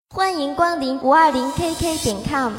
欢迎光临520KK.com。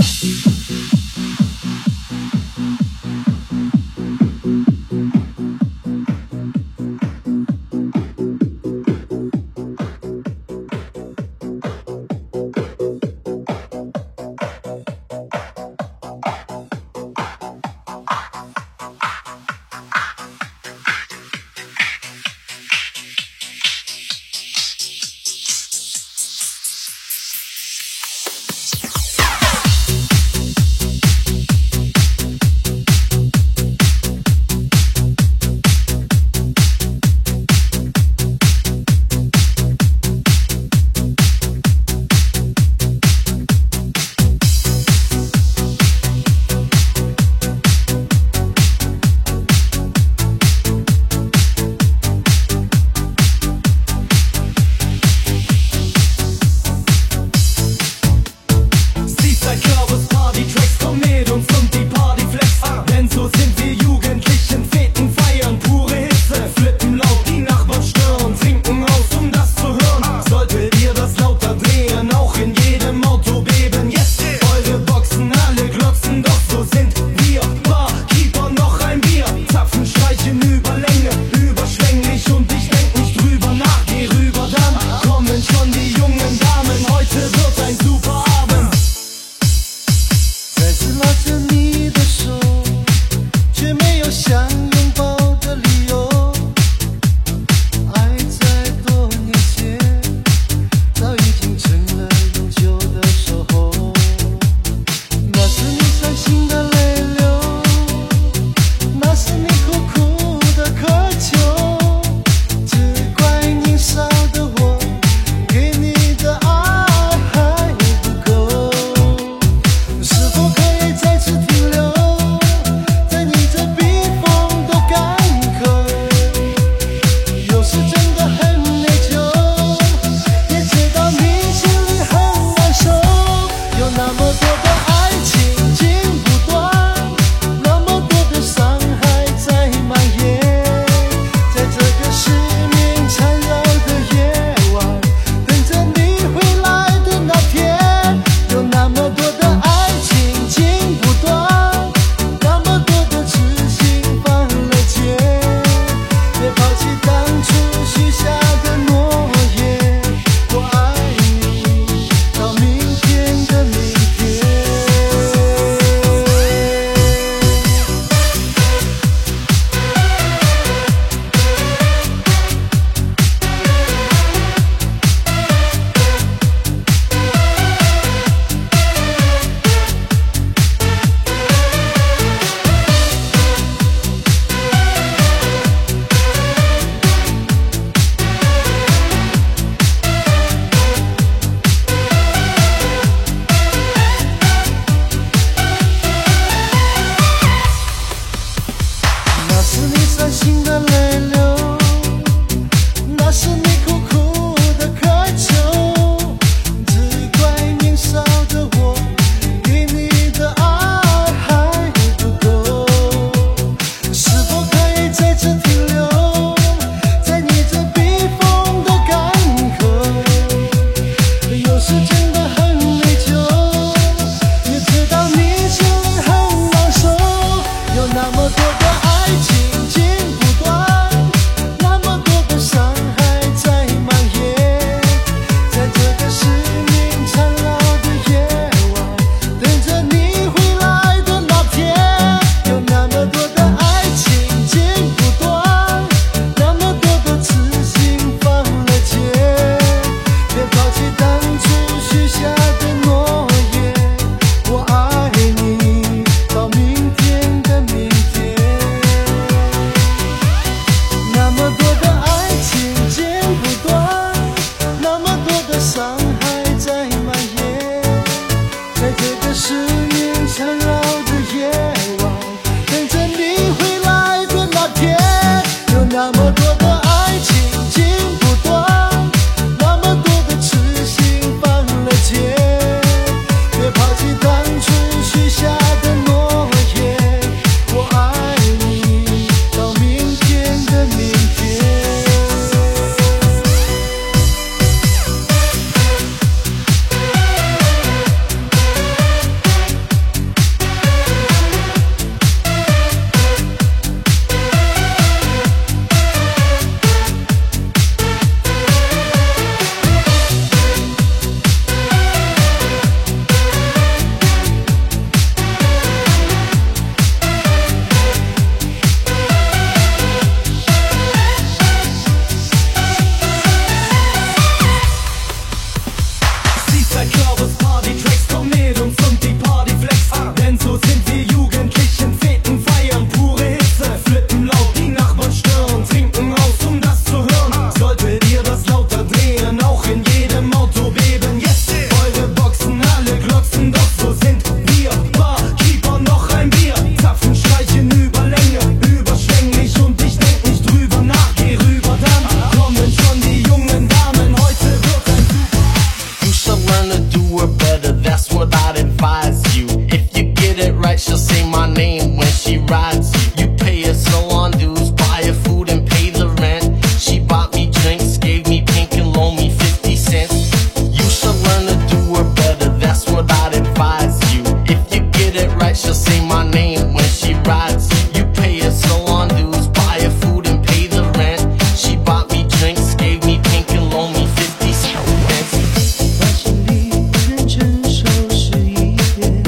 Black Clovers Party Tracks, komm mit uns und die Party flex. Denn so sind wir Jugendlichen, Feten feiern, pure Hitze. Flippen laut, die Nachbarn stören, trinken aus, um das zu hören. Solltet ihr das lauter drehen, auch in jedem Auto beben. Yes, eure Boxen alle glotzen, doch so sind wir. Barkeeper, noch ein Bier. Zapfen streichen über Länge, überschwänglich und ich denk nicht drüber nach. Geh rüber, dann kommen schon die jungen Damen. Heute wird ein You should learn to do her better, that's what I'd advise you. If you get it right, she'll say my name when she rides you. You pay her salon dues, buy her food and pay the rent. She bought me drinks, gave me pink and loaned me 50 cents. You should learn to do her better, that's what I'd advise you. If you get it right, she'll say my name when she rides you. You pay her salon dues, buy her food and pay the rent. She bought me drinks, gave me pink and loaned me 50 cents. 把心里认真收拾一遍，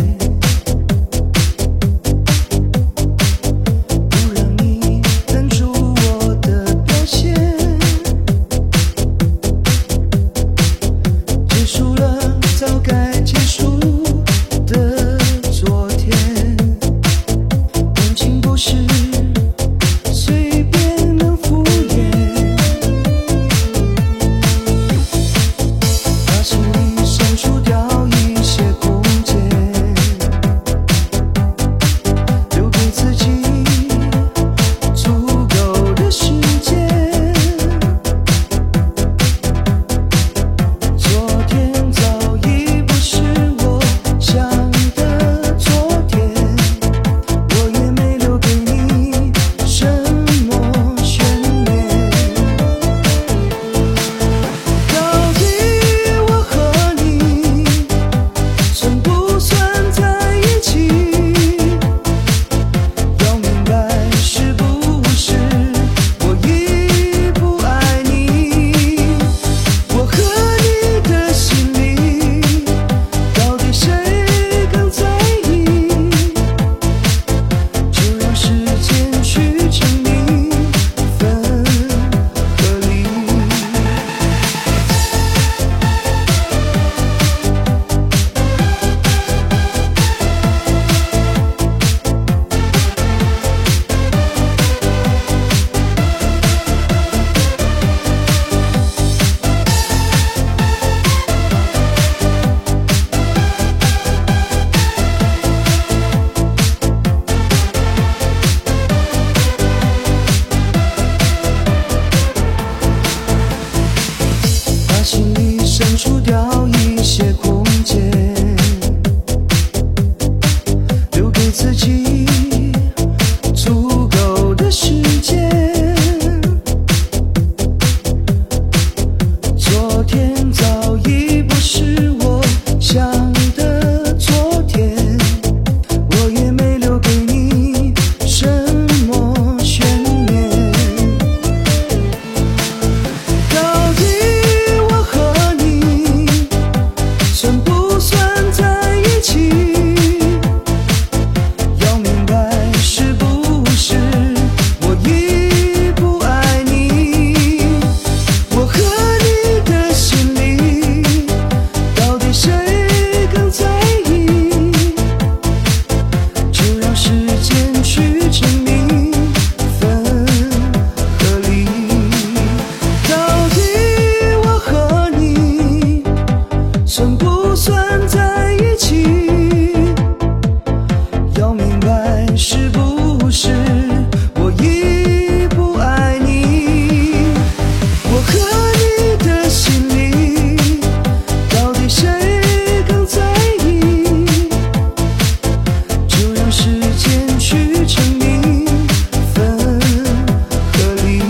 不让你拦住我的表现。结束了早该结束的昨天，感情不是随便能敷衍。把心里删除掉一些空间，留给自己足够的时间。昨天早已不是我想的昨天，我也没留给你什么悬念。到底我和你算不算在一起？要明白是不是我已不爱你？我和你的心里，到底谁更在意？就让时间去证明分和离。把心里删除掉一些空间，留给自己足够的时间。昨天早已不是我想的昨天，我也没留给你什么悬念。到底我和你算不算在一起？要明白是不是我已不爱你？我和你的心里，到底谁更在意？就让时间去证明分和离。到底我和你算不算在一起？要明白是不是我已不爱你？我和你的心里，到底谁更在意？就让时间去证明分和离。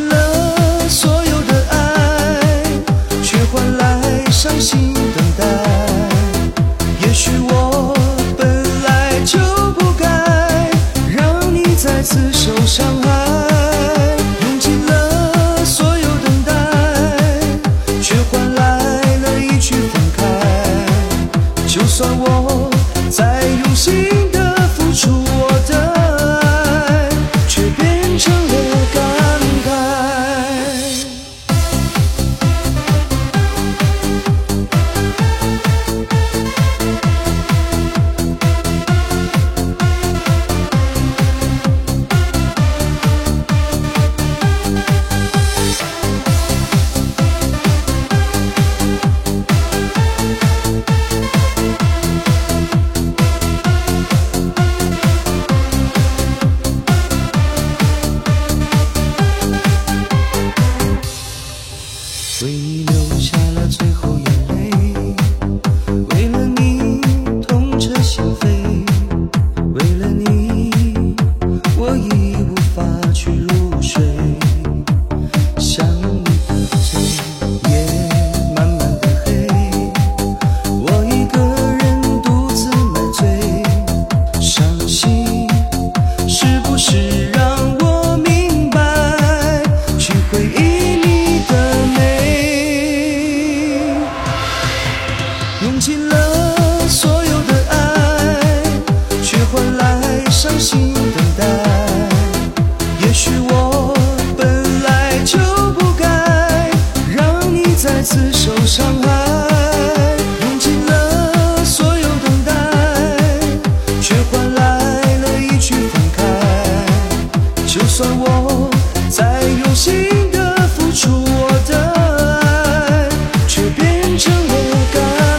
尽了所有的爱，却换来伤心等待。也许我本来就不该让你再次受伤害，用尽了所有等待，却换来了一句分开。就算我再用心的付出我的爱，却变成了感慨。为你流下了最后眼泪，为了你痛彻心扉，为了你我已无法去入睡。想你的嘴也慢慢的黑，我一个人独自买醉。伤心是不是让我明白，去回忆你的美，用尽了所有的爱，却换来伤心等待。也许我本来就不该让你再次受伤害，用尽了所有等待，却换来了一句分开。就算我再用心的付出我的爱，却变成了感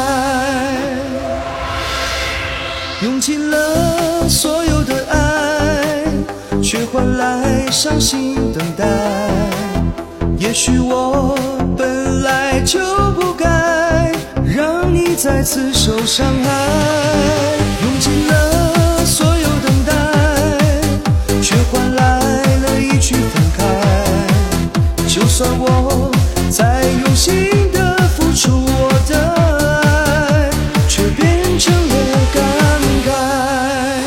慨。用尽了所有的爱，却换来伤心等待。也许我本来就不该让你再次受伤害，用尽了所有等待，却换来了一句分开。就算我再用心的付出我的爱，却变成了感慨。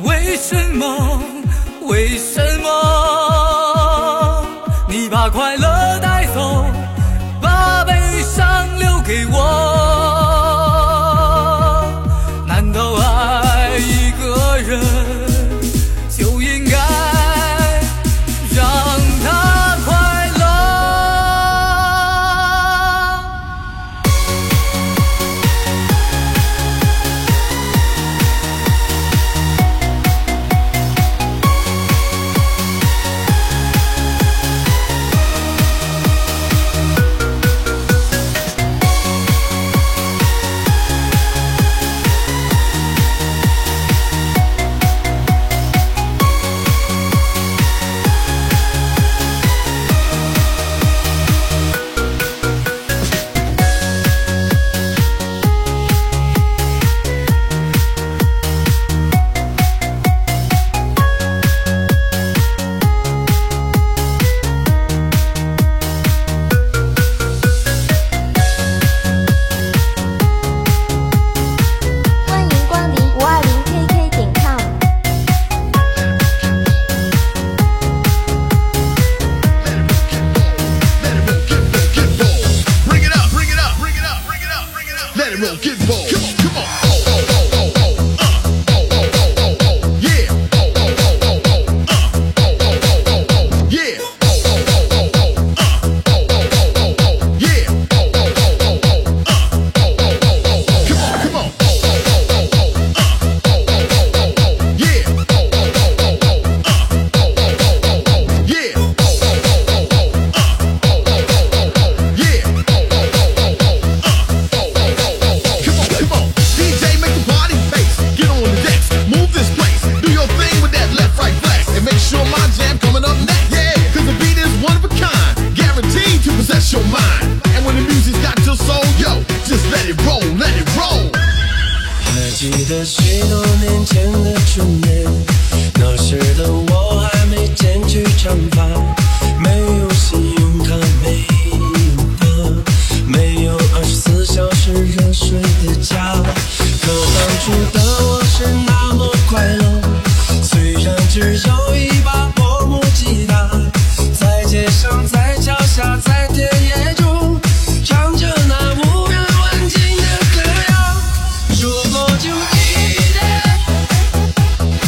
为什么？为什么？你把快乐带走，把悲伤留给我。难道爱一个人就应该让他快乐？ 记得许多年前的春夜，那时的我还没剪去长发，没有信用卡，没有他，没有24小时热水的家。可当初的我是那么快乐，虽然只有一把破木吉他，在街上，在桥下，在田野中，唱着那无人问津的歌谣。如果就一天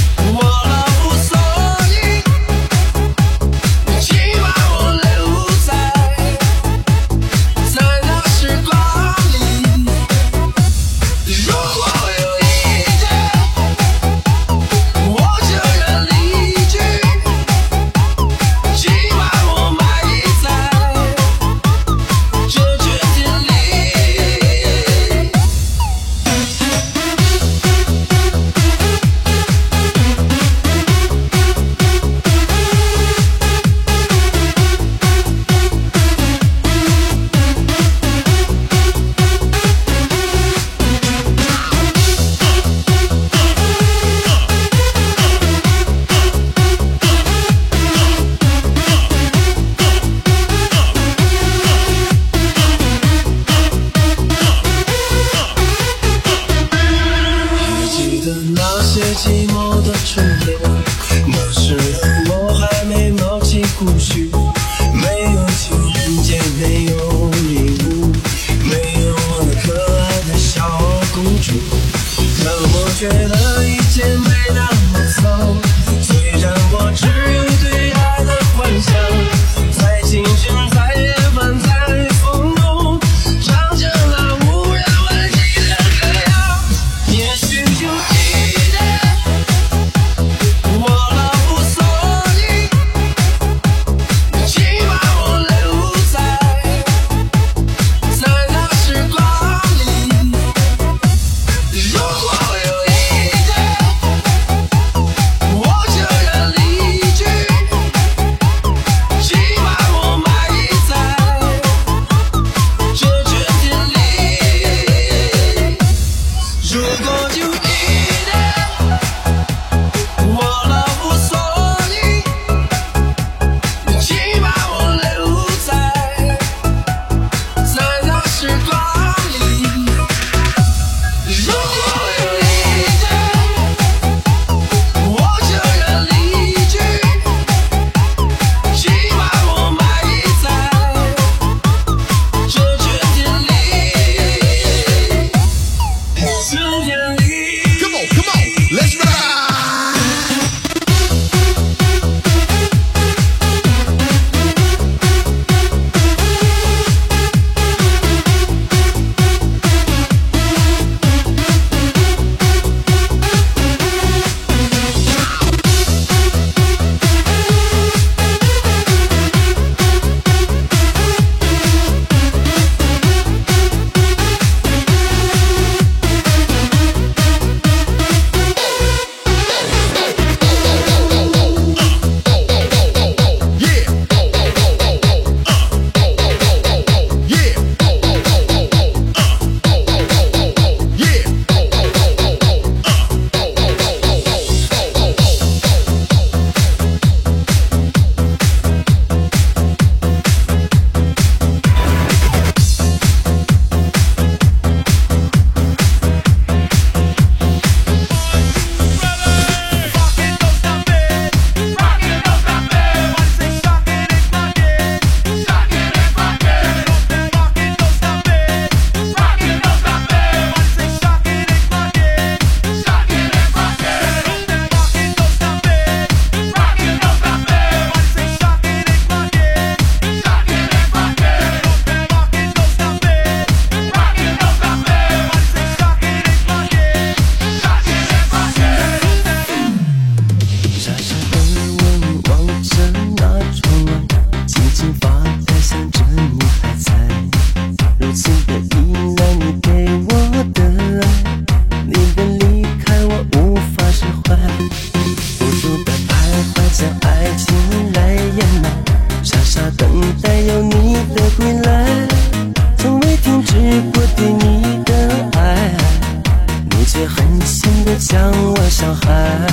孤独的徘徊将爱情来掩埋，傻傻等待有你的归来，从未停止过对你的爱，你却狠心地将我伤害。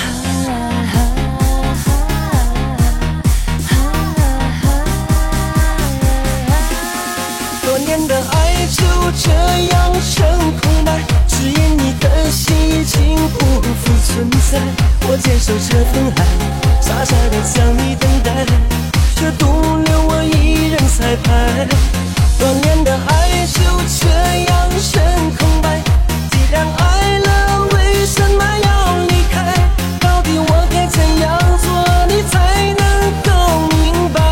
多年的爱就这样成空白，只因你的心已经不复存在。我坚守这份爱，傻傻地将你等待，却独留我一人彩排。多年的爱就这样成空白，既然爱了，为什么要离开？到底我该怎样做，你才能够明白？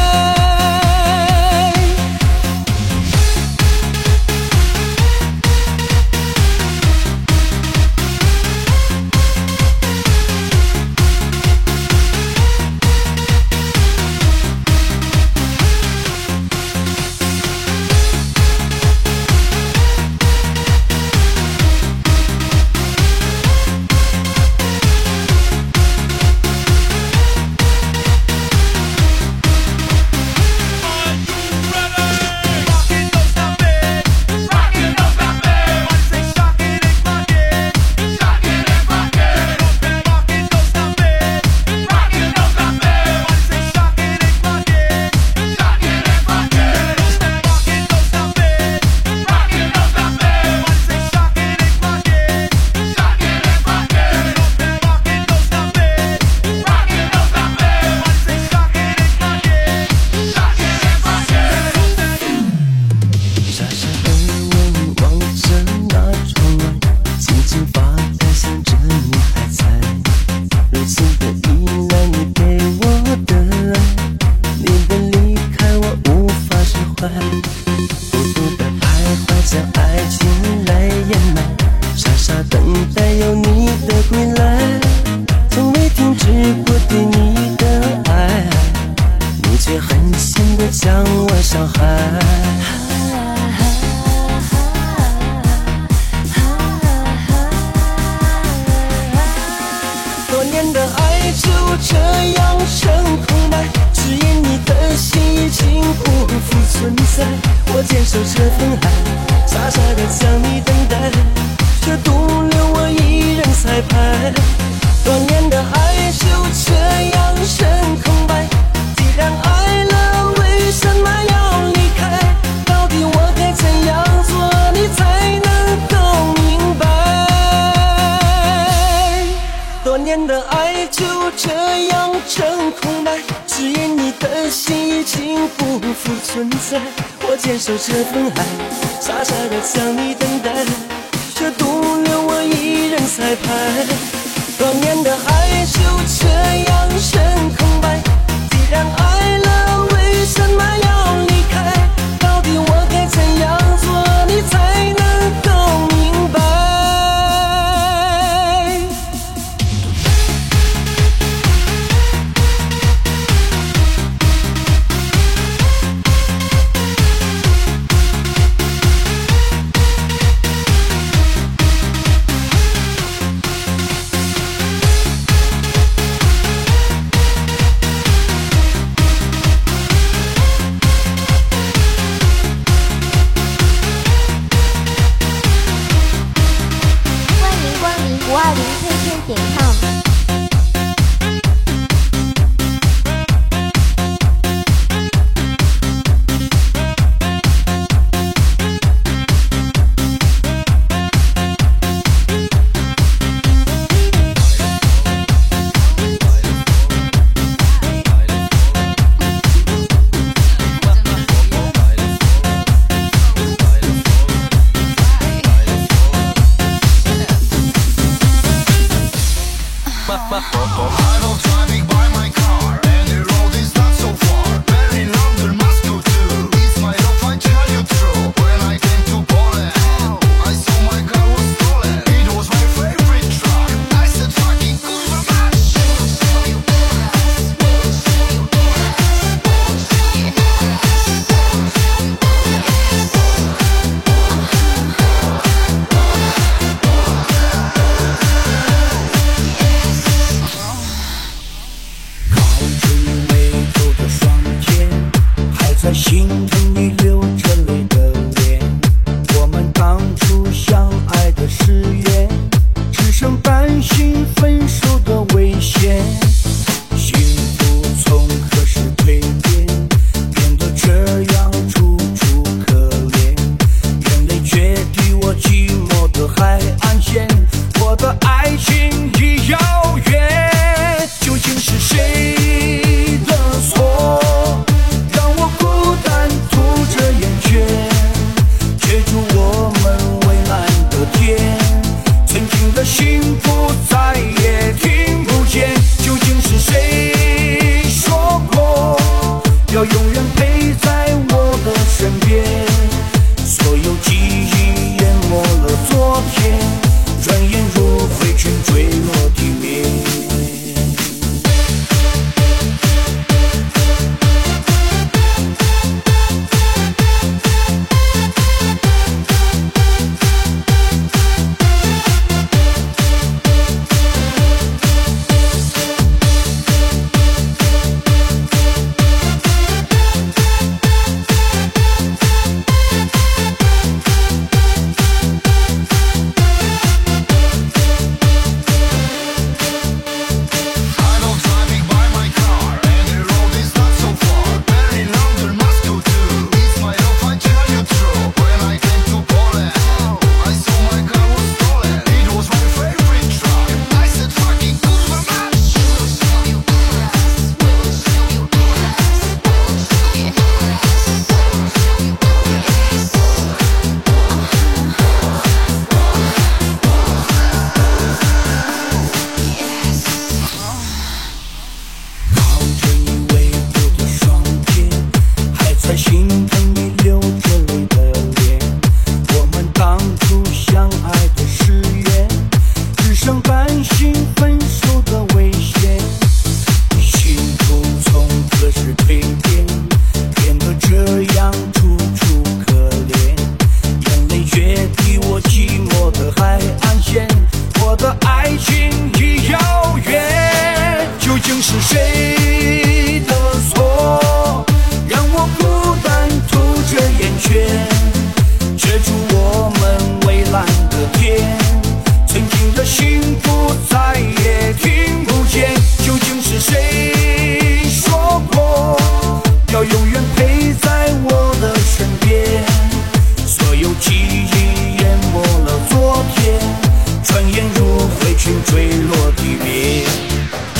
我坚守这份爱，傻傻地将你等待，却独留我一人彩排。多年的爱就这样成空白，既然爱了，为什么要离开？到底我该怎样做，你才能够明白？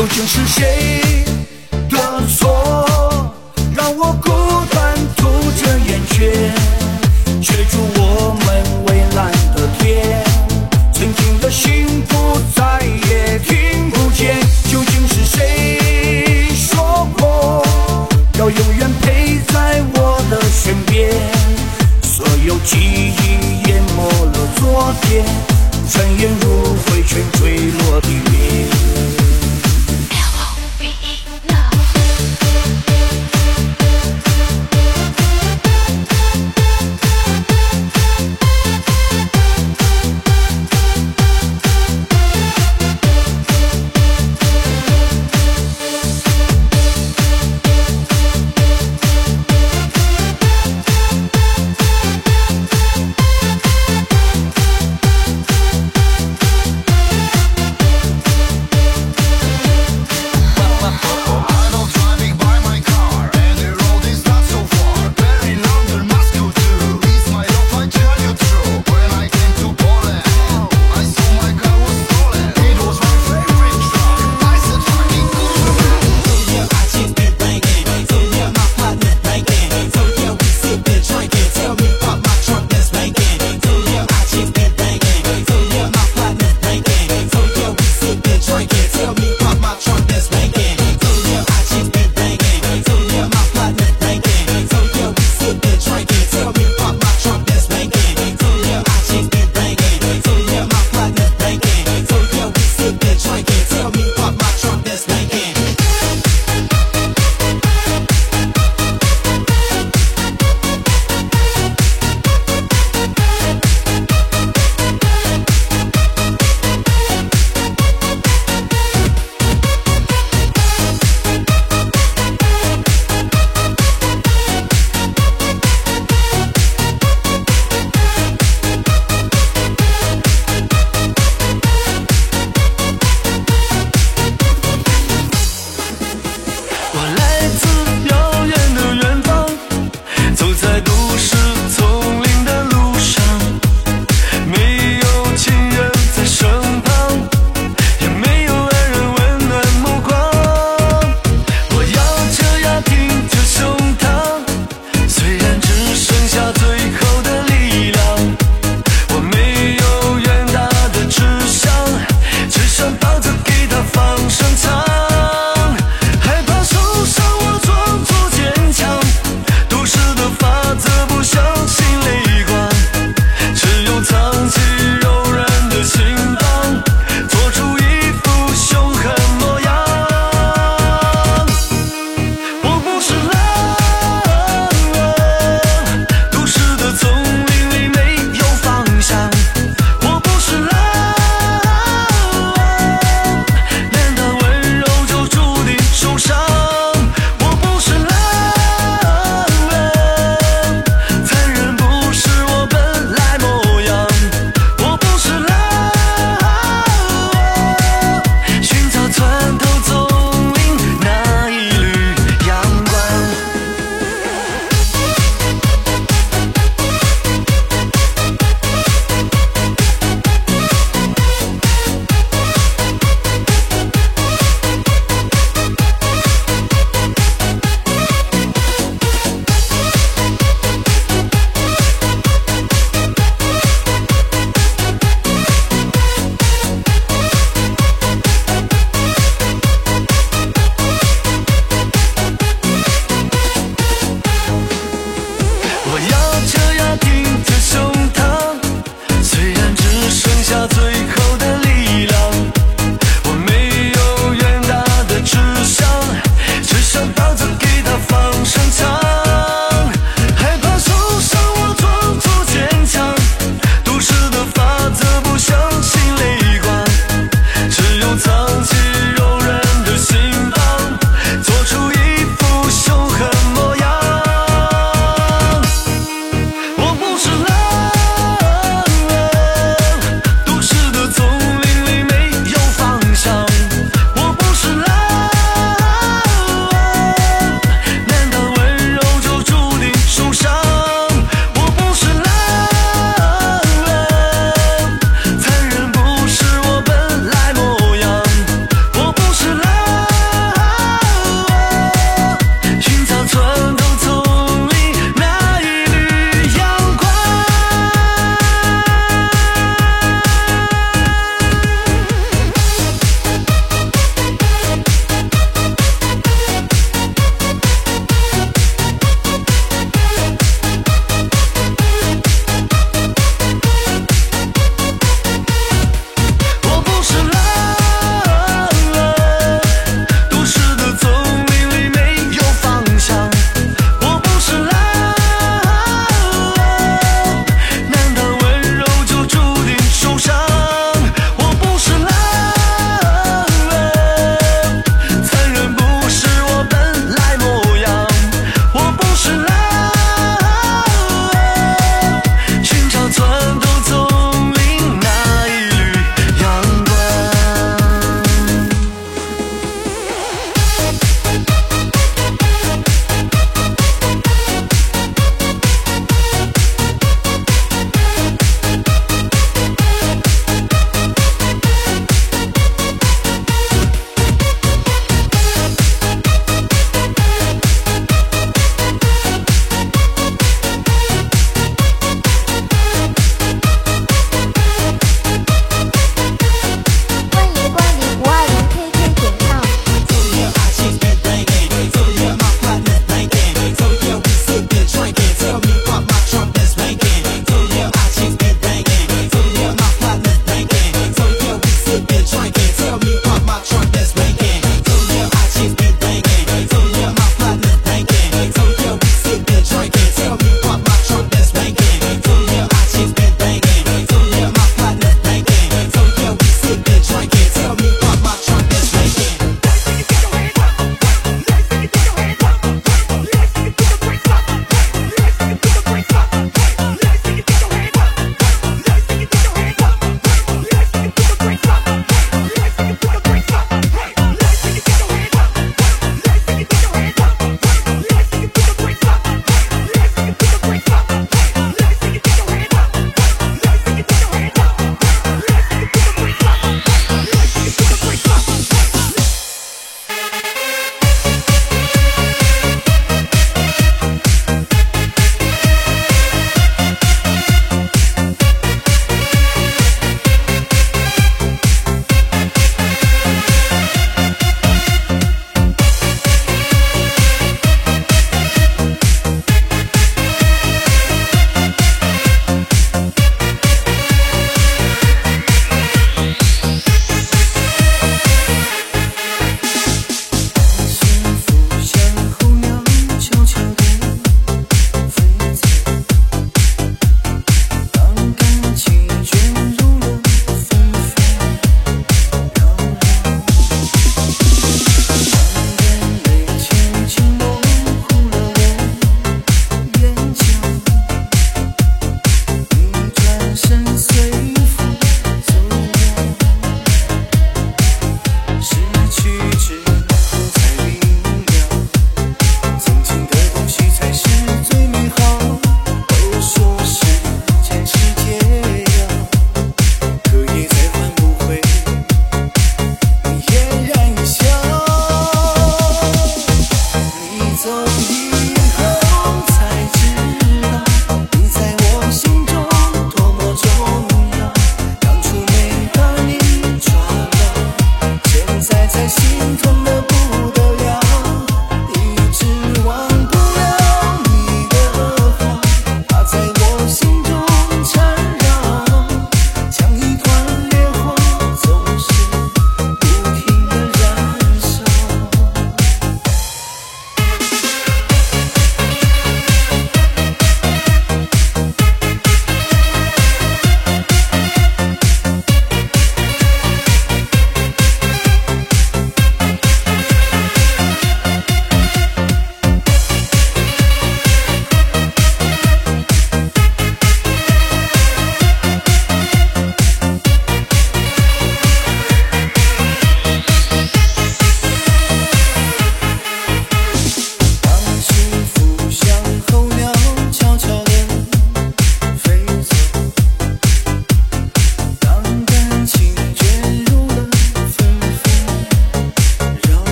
究竟是谁的错，让我孤单吐着烟圈，追逐我们蔚蓝的天，曾经的幸福再也听不见。究竟是谁说过要永远陪在我的身边，所有记忆淹没了昨天，转眼如灰尘坠落地面。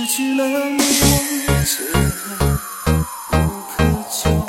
去了你，我只恨无可救。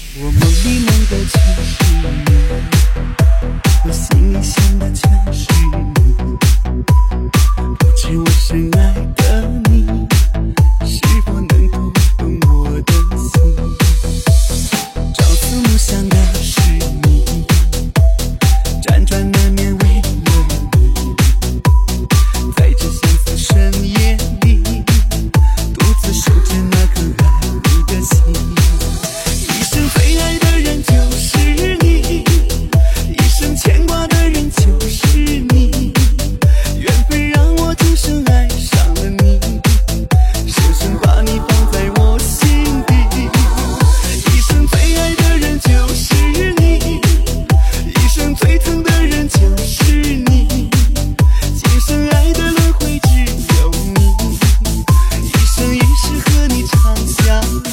我梦里梦的全是你，我心里想的全是你，不知我深爱的你是否能够懂我的心。朝思暮想的是你，辗转难眠为了你，在这相思深夜里独自守着那颗爱你的心。一生最爱的人就是你，一生牵挂的人就是你，缘分让我今生爱上了你，深深把你放在我心底。一生最爱的人就是你，一生最疼的人就是你，今生爱的轮回只有你，一生一世和你长相依。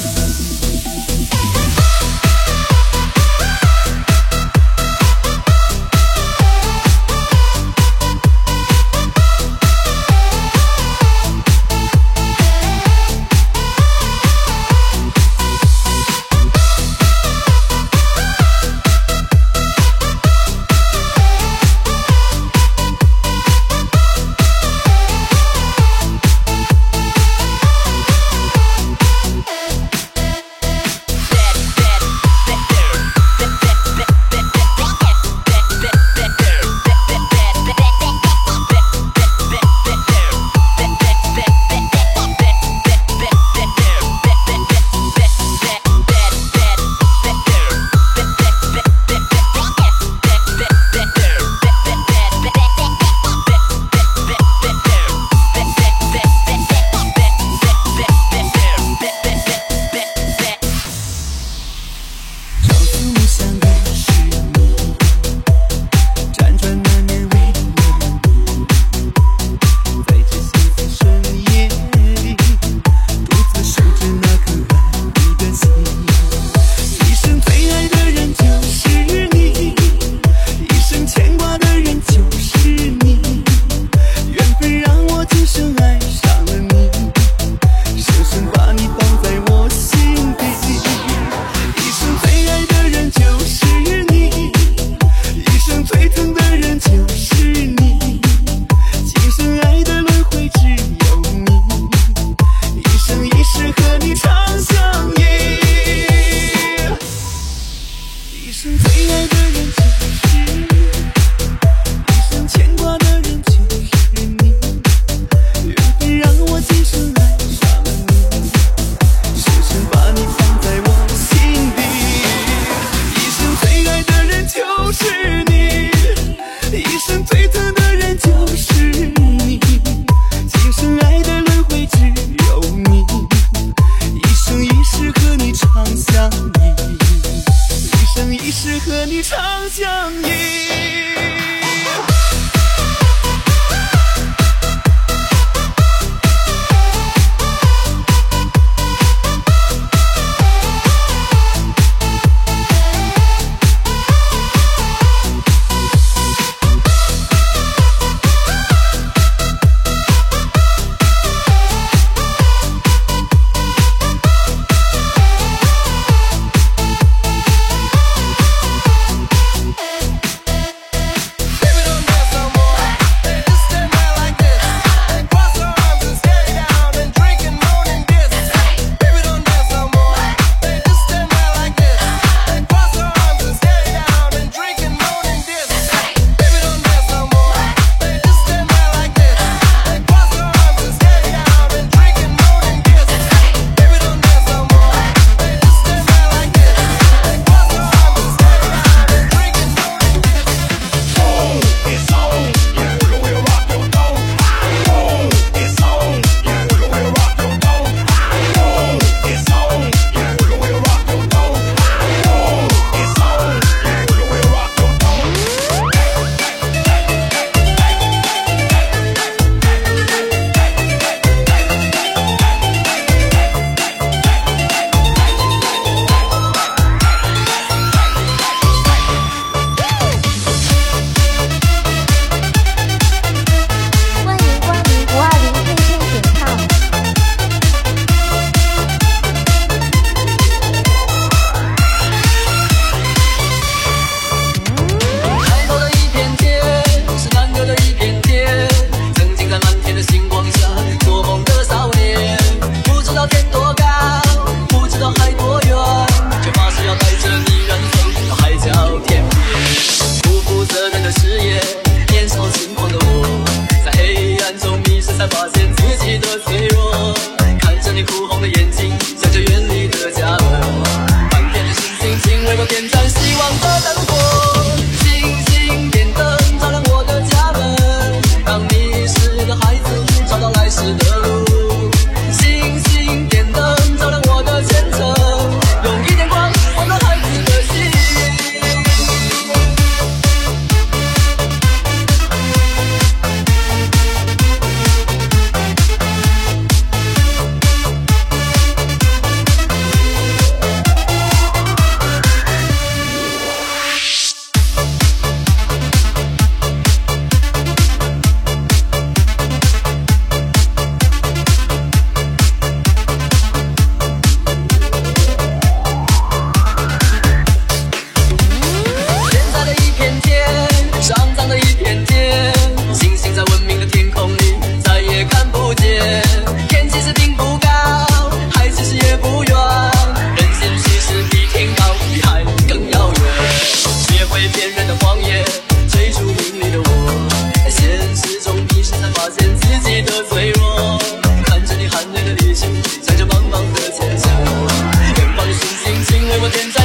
朝思暮想的是你，辗转难眠为了你，在这相思深夜里独自守着那颗爱你的心。一生最爱的人就是你，一生牵挂的人就是你，缘分让我今生爱上了你，深深把你放在我心底。一生最爱的人就是你，一生最疼的人就是你，今生爱的轮回只有你，一生一世和你长相依。一生最爱的人就是你，一生牵挂的人就是你，缘分让我今生爱上了你，深深把你放在我心底。一生最爱的人就是你，一生最疼的人就是你，今生爱的轮回只有你，一生一世和你长相依，一生一世和你长相依。 点燃希望的灯火，星星点灯照亮我的家门，让迷失的孩子找到来时的路。星星点灯照亮我的前程，用一点光温暖孩子的心。看着你含泪的离去，向着茫茫的前程，远方的星星，请为我点燃。